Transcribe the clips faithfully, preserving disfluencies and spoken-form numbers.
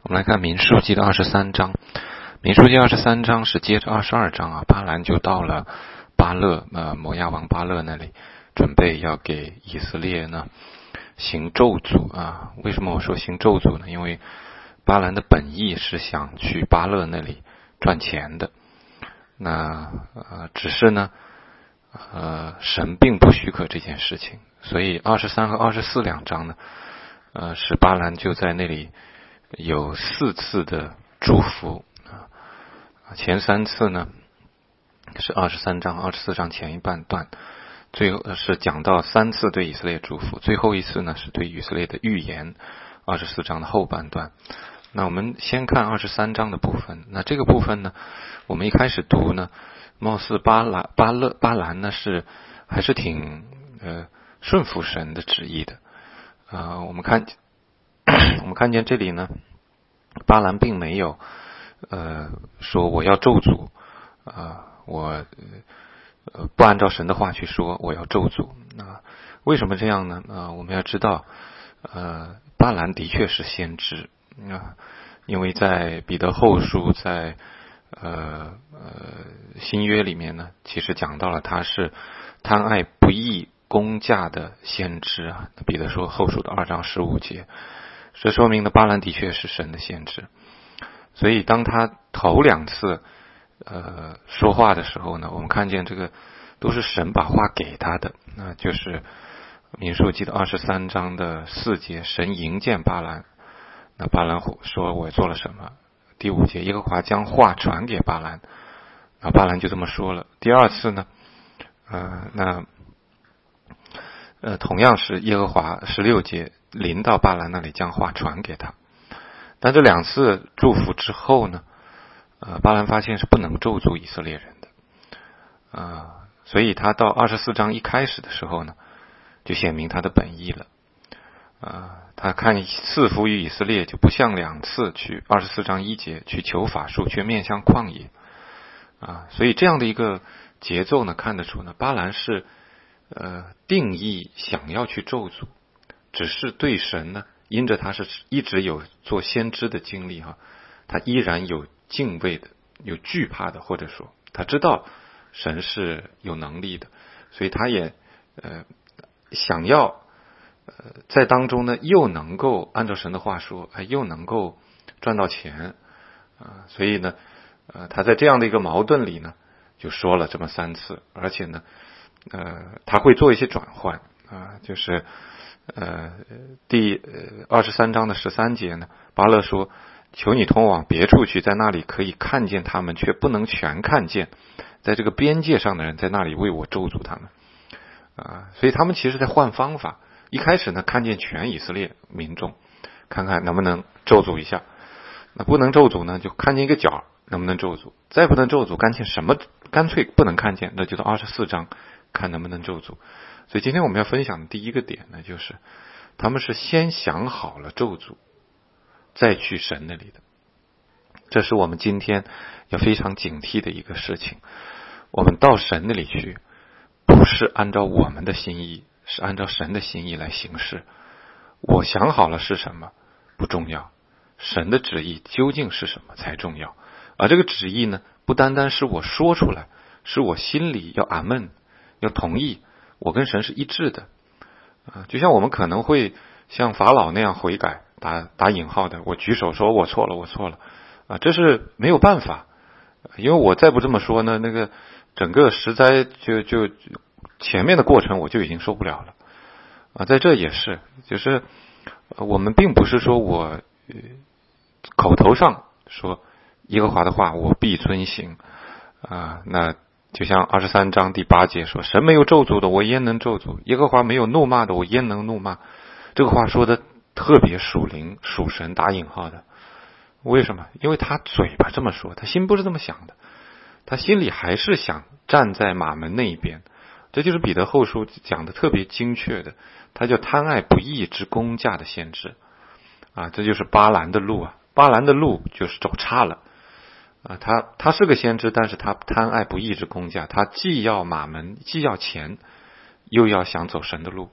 我们来看民数记的二十三章。民数记二十三章是接着二十二章啊，巴兰就到了巴勒呃摩押王巴勒那里，准备要给以色列呢行咒诅啊。为什么我说行咒诅呢？因为巴兰的本意是想去巴勒那里赚钱的，那呃只是呢呃神并不许可这件事情，所以二十三和二十四两章呢呃使巴兰就在那里有四次的祝福啊，前三次呢是二十三章、二十四章前一半段，最后是讲到三次对以色列祝福，最后一次呢是对以色列的预言，二十四章的后半段。那我们先看二十三章的部分。那这个部分呢，我们一开始读呢，貌似巴兰巴勒巴兰呢是还是挺呃顺服神的旨意的啊、呃。我们看我们看见这里呢，巴兰并没有呃说我要咒诅啊、呃，我呃不按照神的话去说我要咒诅啊。为什么这样呢？啊、呃，我们要知道，呃，巴兰的确是先知啊，因为在彼得后书在呃呃新约里面呢，其实讲到了他是贪爱不义公价的先知啊。彼得说后书的二章十五节，这说明呢巴兰的确是神的先知。所以当他头两次呃说话的时候呢，我们看见这个都是神把话给他的，那就是民数记的二十三章的四节，神迎见巴兰。那巴兰说我做了什么？第五节，耶和华将话传给巴兰，那巴兰就这么说了。第二次呢，呃，那呃同样是耶和华十六节临到巴兰那里，将话传给他。但这两次祝福之后呢，呃，巴兰发现是不能咒诅以色列人的，呃，所以他到二十四章一开始的时候呢，就显明他的本意了。呃，他看赐福于以色列，就不像两次去二十四章一节去求法术，却面向旷野啊。所以这样的一个节奏呢，看得出呢，巴兰是呃定义想要去咒诅，只是对神呢，因着他是一直有做先知的经历哈，他依然有敬畏的，有惧怕的，或者说他知道神是有能力的，所以他也呃想要。呃，在当中呢，又能够按照神的话说，哎，又能够赚到钱啊、呃，所以呢，呃，他在这样的一个矛盾里呢，就说了这么三次，而且呢，呃，他会做一些转换啊、呃，就是呃，第二十三章的十三节呢，巴勒说：“求你通往别处去，在那里可以看见他们，却不能全看见，在这个边界上的人，在那里为我咒诅他们啊、呃，所以他们其实在换方法。”一开始呢，看见全以色列民众，看看能不能咒诅一下。那不能咒诅呢，就看见一个角，能不能咒诅？再不能咒诅，干脆什么干脆不能看见，那就到二十四章看能不能咒诅。所以今天我们要分享的第一个点呢，就是他们是先想好了咒诅，再去神那里的。这是我们今天要非常警惕的一个事情。我们到神那里去，不是按照我们的心意。是按照神的心意来行事，我想好了是什么不重要，神的旨意究竟是什么才重要。而这个旨意呢，不单单是我说出来，是我心里要阿们，要同意，我跟神是一致的啊。就像我们可能会像法老那样悔改，打打引号的，我举手说我错了，我错了啊，这是没有办法，因为我再不这么说呢，那个整个实在就就。前面的过程我就已经受不了了啊，在这也是，就是我们并不是说我、呃、口头上说耶和华的话我必遵行啊，那就像二十三章第八节说，神没有咒诅的我焉能咒诅，耶和华没有怒骂的我焉能怒骂。这个话说的特别属灵属神打引号的，为什么？因为他嘴巴这么说，他心不是这么想的，他心里还是想站在马门那一边。这就是彼得后书讲的特别精确的，他叫贪爱不义之公价的先知啊，这就是巴兰的路啊，巴兰的路就是走差了啊，他他是个先知，但是他贪爱不义之公价，他既要马门，既要钱，又要想走神的路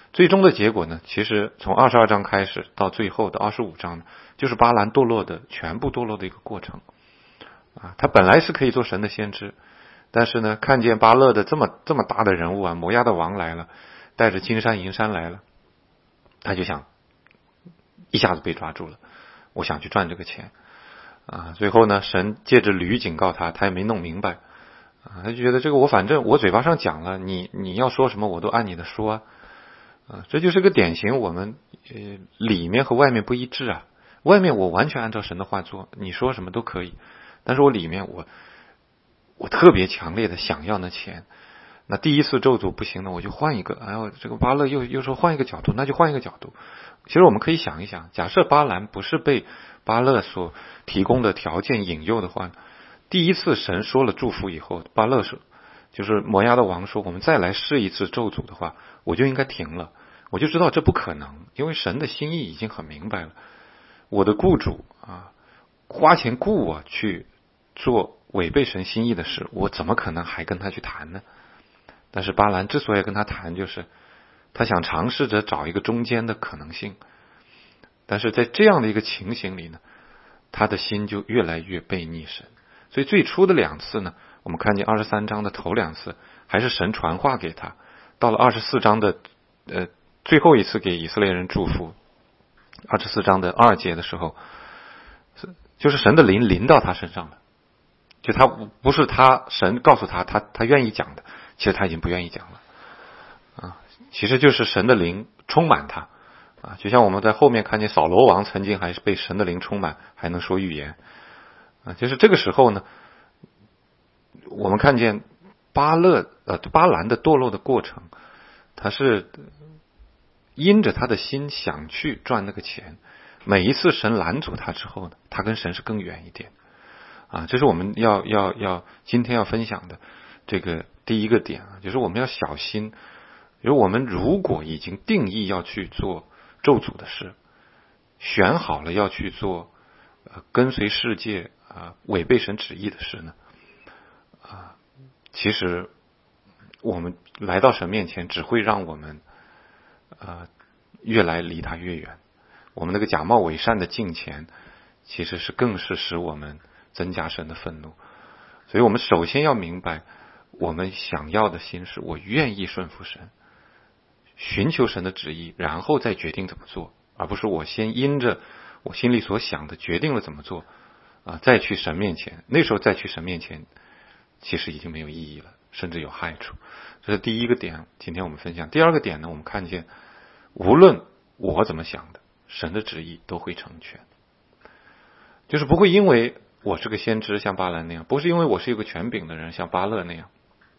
最终的结果呢，其实从二十二章开始到最后的二十五章呢，就是巴兰堕落的全部堕落的一个过程啊。他本来是可以做神的先知，但是呢，看见巴勒的这么这么大的人物啊，摩押的王来了，带着金山银山来了，他就想一下子被抓住了，我想去赚这个钱啊。最后呢，神借着驴警告他，他也没弄明白啊，他就觉得这个我反正我嘴巴上讲了，你你要说什么我都按你的说啊。啊，这就是个典型我们呃里面和外面不一致啊。外面我完全按照神的话做，你说什么都可以，但是我里面我我特别强烈的想要那钱。那第一次咒诅不行了，我就换一个。然后这个巴勒又又说换一个角度，那就换一个角度。其实我们可以想一想，假设巴兰不是被巴勒所提供的条件引诱的话，第一次神说了祝福以后，巴勒说就是摩押的王说我们再来试一次咒诅的话，我就应该停了。我就知道这不可能，因为神的心意已经很明白了。我的雇主啊，花钱雇我去做违背神心意的事，我怎么可能还跟他去谈呢？但是巴兰之所以跟他谈，就是他想尝试着找一个中间的可能性。但是在这样的一个情形里呢，他的心就越来越背逆神。所以最初的两次呢，我们看见二十三章的头两次还是神传话给他，到了二十四章的呃最后一次给以色列人祝福，二十四章的二节的时候，就是神的灵临到他身上了，就他不是他神告诉他他他愿意讲的，其实他已经不愿意讲了啊，其实就是神的灵充满他啊，就像我们在后面看见扫罗王曾经还是被神的灵充满，还能说预言啊，就是这个时候呢，我们看见巴勒呃巴兰的堕落的过程，他是因着他的心想去赚那个钱，每一次神拦阻他之后呢，他跟神是更远一点啊，这是我们要要要今天要分享的这个第一个点啊，就是我们要小心，因为我们如果已经定义要去做咒诅的事，选好了要去做呃跟随世界啊、呃、违背神旨意的事呢啊、呃，其实我们来到神面前只会让我们呃，越来离他越远。我们那个假冒伪善的敬虔，其实是更是使我们增加神的愤怒。所以我们首先要明白，我们想要的心是我愿意顺服神，寻求神的旨意，然后再决定怎么做，而不是我先因着我心里所想的决定了怎么做啊，再去神面前，那时候再去神面前，其实已经没有意义了，甚至有害处。这是第一个点，今天我们分享。第二个点呢，我们看见无论我怎么想的，神的旨意都会成全，就是不会因为我是个先知像巴兰那样，不是因为我是一个权柄的人像巴勒那样，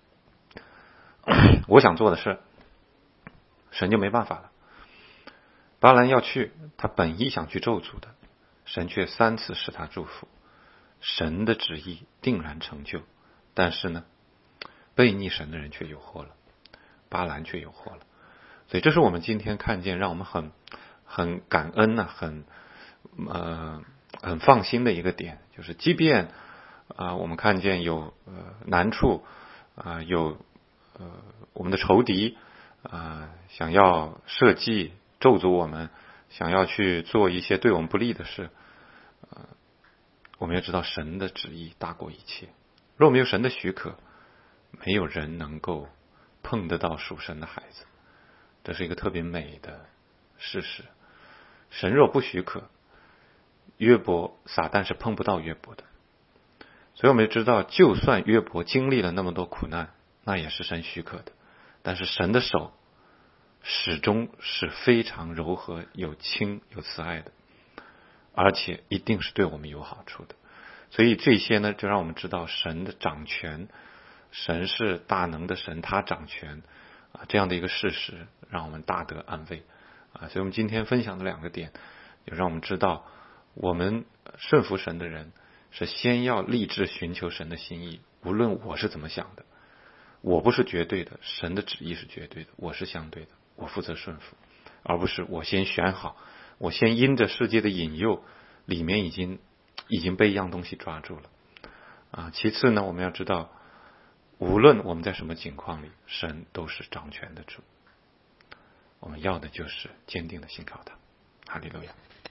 我想做的事神就没办法了。巴兰要去，他本意想去咒诅的，神却三次使他祝福，神的旨意定然成就。但是呢，背逆神的人却有祸了，巴兰却有祸了。所以这是我们今天看见让我们很很感恩呐、啊，很呃很放心的一个点，就是即便啊、呃、我们看见有呃难处啊、呃、有呃我们的仇敌啊、呃、想要设计咒诅我们，想要去做一些对我们不利的事，呃我们要知道神的旨意大过一切。若没有神的许可，没有人能够碰得到属神的孩子，这是一个特别美的事实。神若不许可，约伯撒旦是碰不到约伯的。所以我们知道，就算约伯经历了那么多苦难，那也是神许可的，但是神的手始终是非常柔和、有轻、有慈爱的，而且一定是对我们有好处的。所以这些呢，就让我们知道神的掌权，神是大能的神，他掌权啊，这样的一个事实让我们大得安慰啊。所以我们今天分享的两个点，就让我们知道，我们顺服神的人是先要立志寻求神的心意，无论我是怎么想的，我不是绝对的，神的旨意是绝对的，我是相对的，我负责顺服，而不是我先选好，我先因着世界的引诱，里面已经已经被一样东西抓住了啊。其次呢，我们要知道，无论我们在什么境况里，神都是掌权的主。 我们要的就是坚定的信靠他。哈利路亚。